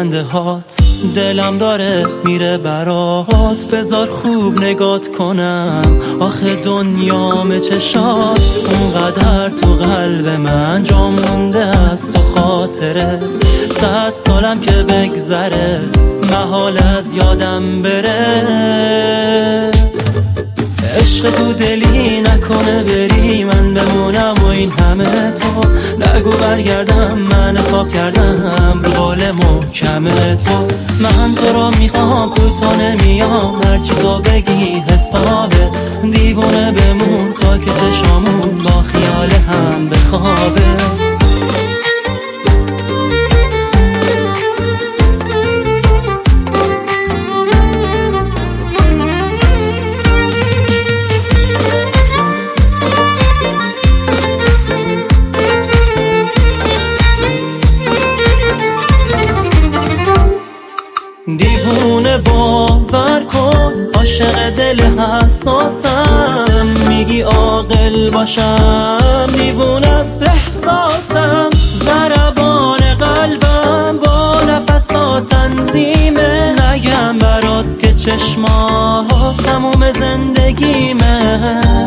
خنده هات، دلم داره میره برات، بذار خوب نگات کنم. آخه دنیام چشات اونقدر تو قلب من جا مونده است تو خاطره. 100 سالم که بگذره محال از یادم بره. عشق تو دلی نکنه بری من بمونم و این همه تو نگو برگردم. من حساب کردم رو قول محکم تو. من تو رو میخوام کوتا نمیام هرچی تو بگی حسابه. دیوونه بمون تا که چشامون با خیال هم بخوابه. دیوونه باور کن عاشق دل حساسم، میگی عاقل باشم دیوونه است احساسم. ضربان قلبم با نفسات تنظیمه، نگم برات که چشمات تموم زندگیمه.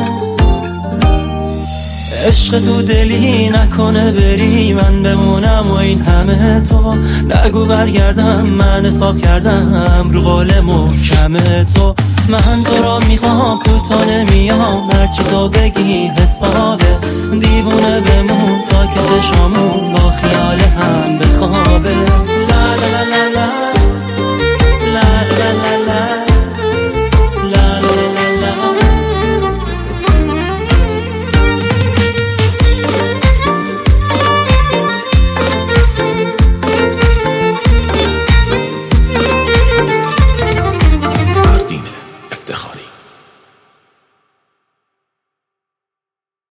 عشق تو دلی نکنه بری من بمونم و این همه تو نگو برگردم. من حساب کردم رو قول محکم تو. من تو را میخوام کوتا نمیام هرچی تو بگی حسابه. دیوونه بمون تا که چشامون با خیال هم بخوابه. لا لا لا لا لا.